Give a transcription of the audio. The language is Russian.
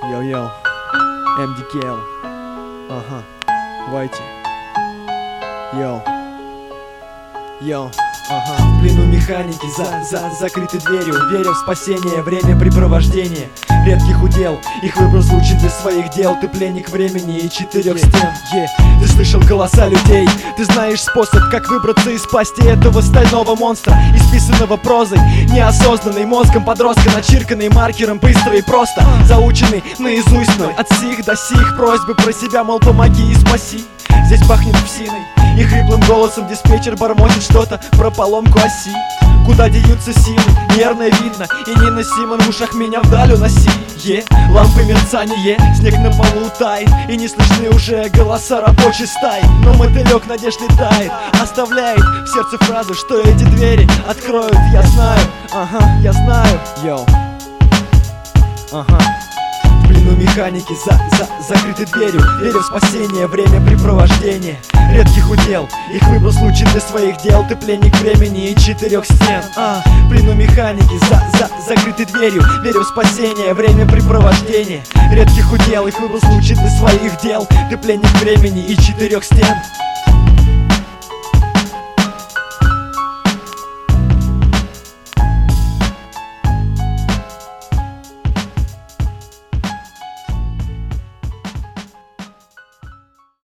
Йо-йо, MDKL. Ага, Вайти. Йо. Йо. Ага. В плену механики, за закрытой дверью, веря в спасение, времяпрепровождение редких удел, их выбрал случай для своих дел. Ты пленник времени и четырех стен. Ты слышал голоса людей, ты знаешь способ, как выбраться из пасти этого стального монстра, исписанного прозой, неосознанный мозгом подростка, начирканный маркером быстро и просто, заученный наизусть мной от сих до сих, просьбы про себя, мол, помоги и спаси. Здесь пахнет псиной, и хриплым голосом диспетчер бормочет что-то про поломку оси. Куда деются силы, нервно видно, и неносимо в ушах меня вдаль уноси. Лампы мерцание, снег на полу тает, и не слышны уже голоса рабочей стаи. Но мотылек надежд летает, оставляет в сердце фразу, что эти двери откроют. Я знаю, ага, я знаю, йоу. Ага. В плену механики, за закрытой дверью, веря в спасение, времяпрепровождение редких удел, их выбрал случай для своих дел. Ты пленник времени и четырех стен. В плену механики, за закрытой дверью, веря в спасение, времяпрепровождение редких удел, их выбрал случай для своих дел. Ты пленник времени и четырех стен.